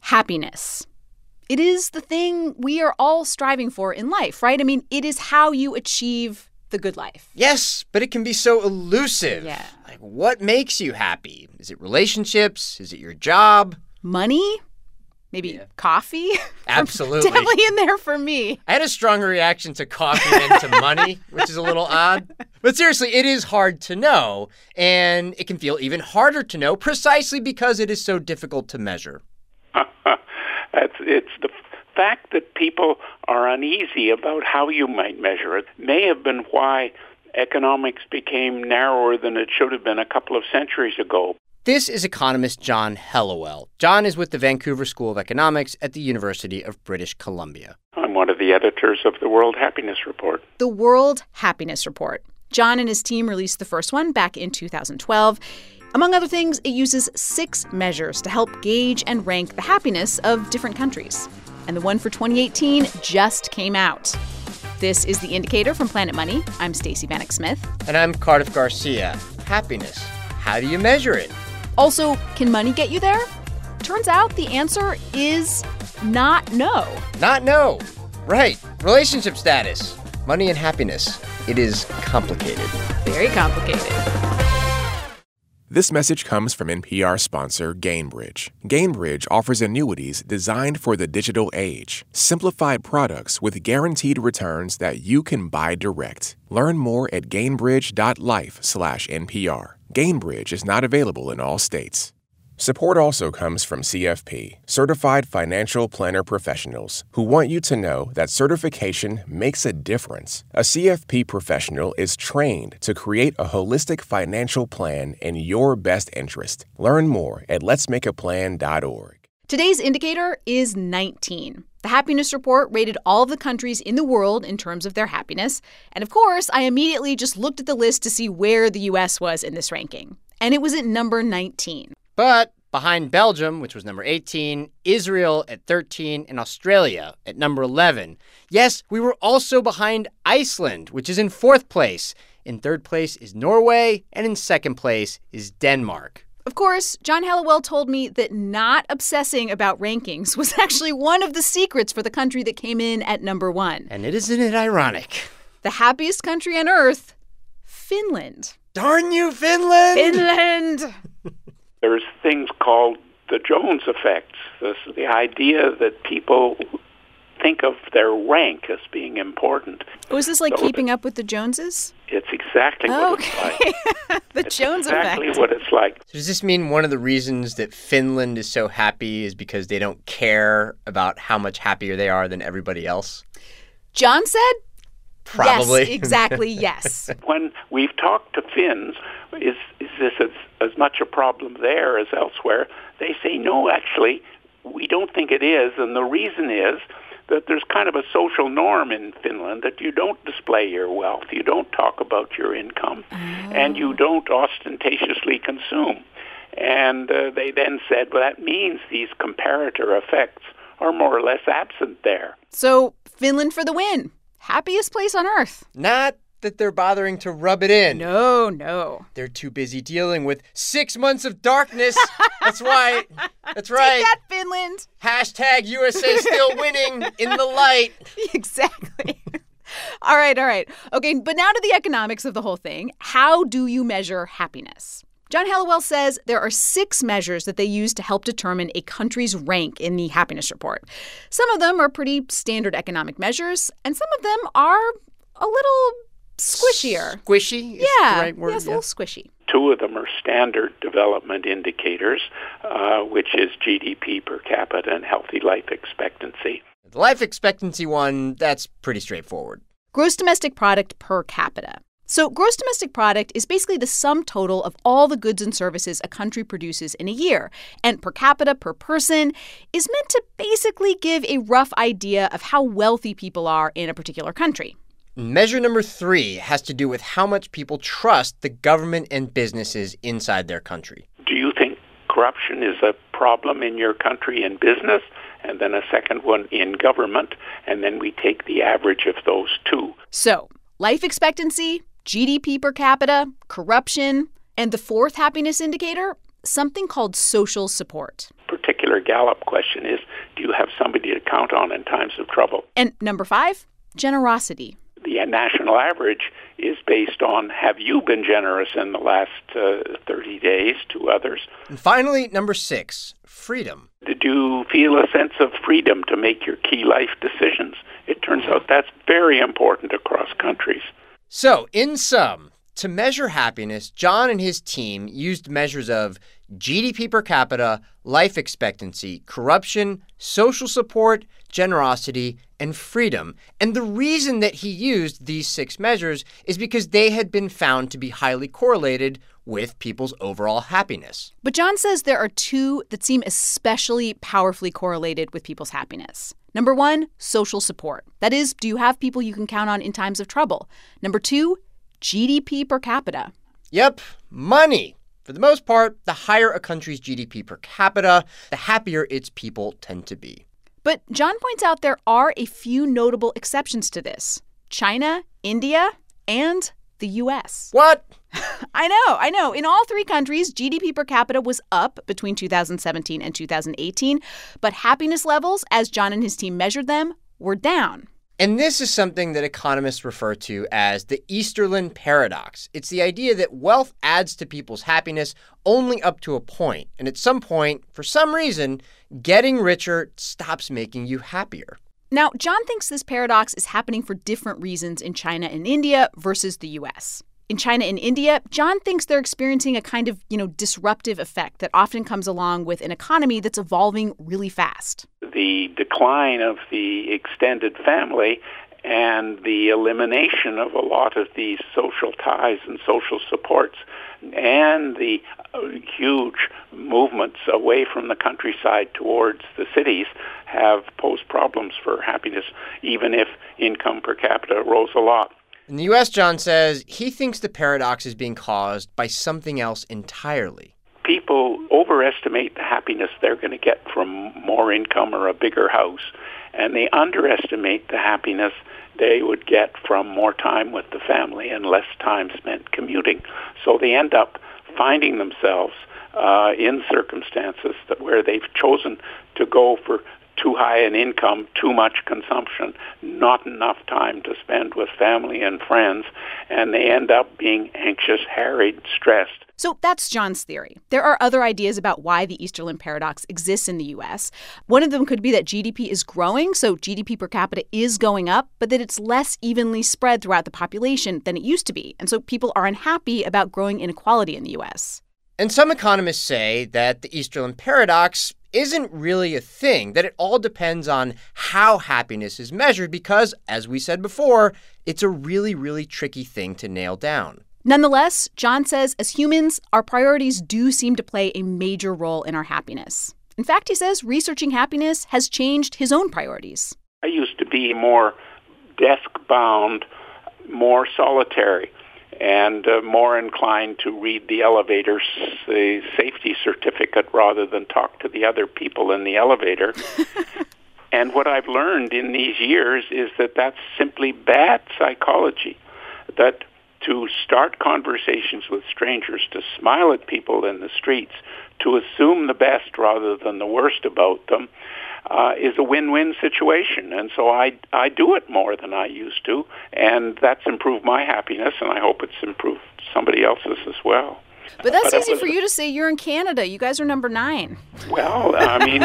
Happiness. It is the thing we are all striving for in life, right? I mean, it is how you achieve the good life. Yes, but it can be so elusive. Yeah. Like, what makes you happy? Is it relationships? Is it your job? Money? Maybe coffee? Absolutely. Definitely in there for me. I had a stronger reaction to coffee than to money, which is a little odd. But seriously, it is hard to know, and it can feel even harder to know precisely because it is so difficult to measure. It's the fact that people are uneasy about how you might measure it may have been why economics became narrower than it should have been a couple of centuries ago. This is economist John Helliwell. John is with the Vancouver School of Economics at the University of British Columbia. I'm one of the editors of the World Happiness Report. The World Happiness Report. John and his team released the first one back in 2012. Among other things, it uses 6 measures to help gauge and rank the happiness of different countries. And the one for 2018 just came out. This is The Indicator from Planet Money. I'm Stacey Vanek Smith. And I'm Cardiff Garcia. Happiness. How do you measure it? Also, can money get you there? Turns out the answer is not no. Not no. Right. Relationship status. Money and happiness. It is complicated. Very complicated. This message comes from NPR sponsor Gainbridge. Gainbridge offers annuities designed for the digital age. Simplified products with guaranteed returns that you can buy direct. Learn more at Gainbridge.life/NPR. Gainbridge is not available in all states. Support also comes from CFP, Certified Financial Planner Professionals, who want you to know that certification makes a difference. A CFP professional is trained to create a holistic financial plan in your best interest. Learn more at letsmakeaplan.org. Today's indicator is 19. The Happiness Report rated all of the countries in the world in terms of their happiness. And of course, I immediately just looked at the list to see where the U.S. was in this ranking. And it was at number 19. But behind Belgium, which was number 18, Israel at 13, and Australia at number 11. Yes, we were also behind Iceland, which is in 4th place. In 3rd place is Norway, and in 2nd place is Denmark. Of course, John Helliwell told me that not obsessing about rankings was actually one of the secrets for the country that came in at number 1. And isn't it ironic? The happiest country on Earth, Finland. Darn you, Finland! Finland! There's things called the Jones effect. This is the idea that people think of their rank as being important. Was this like Keeping Up with the Joneses? It's exactly what it's like. The Jones effect. Exactly what it's like. So does this mean one of the reasons that Finland is so happy is because they don't care about how much happier they are than everybody else? John said? Probably. Yes, exactly, yes. When we've talked to Finns, is this as much a problem there as elsewhere? They say, no, actually, we don't think it is. And the reason is that there's kind of a social norm in Finland that you don't display your wealth, you don't talk about your income, and you don't ostentatiously consume. And they then said, well, that means these comparator effects are more or less absent there. So Finland for the win. Happiest place on Earth. Not that they're bothering to rub it in. No. They're too busy dealing with 6 months of darkness. That's right. That's right. Take that, Finland. Hashtag USA still winning in the light. Exactly. All right. Okay, but now to the economics of the whole thing. How do you measure happiness? John Helliwell says there are 6 measures that they use to help determine a country's rank in the Happiness Report. Some of them are pretty standard economic measures, and some of them are a little squishier. Squishy is the right word? Yes, a little squishy. 2 of them are standard development indicators, which is GDP per capita and healthy life expectancy. The life expectancy one, that's pretty straightforward. Gross domestic product per capita. So gross domestic product is basically the sum total of all the goods and services a country produces in a year. And per capita, per person, is meant to basically give a rough idea of how wealthy people are in a particular country. Measure number 3 has to do with how much people trust the government and businesses inside their country. Do you think corruption is a problem in your country in business? And then a second one in government, and then we take the average of those 2. So life expectancy, GDP per capita, corruption, and the 4th happiness indicator, something called social support. Particular Gallup question is, do you have somebody to count on in times of trouble? And number 5, generosity. The national average is based on, have you been generous in the last 30 days to others? And finally, number 6, freedom. Did you feel a sense of freedom to make your key life decisions? It turns out that's very important across countries. So, in sum, to measure happiness, John and his team used measures of GDP per capita, life expectancy, corruption, social support, generosity, and freedom. And the reason that he used these 6 measures is because they had been found to be highly correlated with people's overall happiness. But John says there are 2 that seem especially powerfully correlated with people's happiness. Number 1, social support. That is, do you have people you can count on in times of trouble? Number 2, GDP per capita. Yep, money. For the most part, the higher a country's GDP per capita, the happier its people tend to be. But John points out there are a few notable exceptions to this. China, India, and the U.S. What? I know. In all 3 countries, GDP per capita was up between 2017 and 2018, but happiness levels, as John and his team measured them, were down. And this is something that economists refer to as the Easterlin paradox. It's the idea that wealth adds to people's happiness only up to a point. And at some point, for some reason, getting richer stops making you happier. Now, John thinks this paradox is happening for different reasons in China and India versus the U.S. In China and India, John thinks they're experiencing a kind of, disruptive effect that often comes along with an economy that's evolving really fast. The decline of the extended family and the elimination of a lot of these social ties and social supports and the huge movements away from the countryside towards the cities have posed problems for happiness, even if income per capita rose a lot. In the U.S., John says he thinks the paradox is being caused by something else entirely. People overestimate the happiness they're going to get from more income or a bigger house, and they underestimate the happiness they would get from more time with the family and less time spent commuting. So they end up finding themselves in circumstances where they've chosen to go for too high an income, too much consumption, not enough time to spend with family and friends, and they end up being anxious, harried, stressed. So that's John's theory. There are other ideas about why the Easterlin paradox exists in the U.S. One of them could be that GDP is growing, so GDP per capita is going up, but that it's less evenly spread throughout the population than it used to be, and so people are unhappy about growing inequality in the U.S. And some economists say that the Easterlin paradox isn't really a thing, that it all depends on how happiness is measured because, as we said before, it's a really, really tricky thing to nail down. Nonetheless, John says, as humans, our priorities do seem to play a major role in our happiness. In fact, he says researching happiness has changed his own priorities. I used to be more desk-bound, more solitary, and more inclined to read the elevator's safety certificate rather than talk to the other people in the elevator. And what I've learned in these years is that that's simply bad psychology, that to start conversations with strangers, to smile at people in the streets, to assume the best rather than the worst about them, is a win-win situation. And so I do it more than I used to, and that's improved my happiness, and I hope it's improved somebody else's as well. But that's easy for you to say. You're in Canada. You guys are number 9. Well, I mean...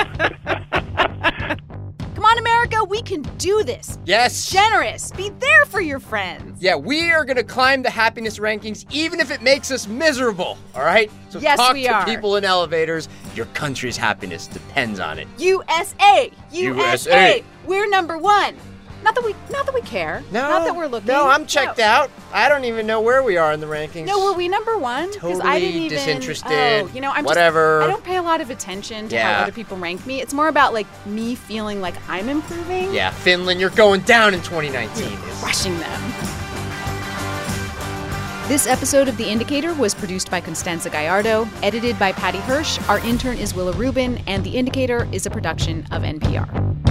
Come on, America, we can do this. Yes. Generous. Be there for your friends. Yeah, we are going to climb the happiness rankings even if it makes us miserable, all right? So yes, talk we to are. people in elevators. Your country's happiness depends on it. USA. We're number 1. Not that we care. No. Not that we're looking. No, I'm checked out. I don't even know where we are in the rankings. No, were we number 1? Totally I didn't even, disinterested. I'm whatever. I don't pay a lot of attention to how other people rank me. It's more about me feeling like I'm improving. Yeah, Finland, you're going down in 2019. Crushing them. This episode of The Indicator was produced by Constanza Gallardo, edited by Patty Hirsch. Our intern is Willa Rubin, and The Indicator is a production of NPR.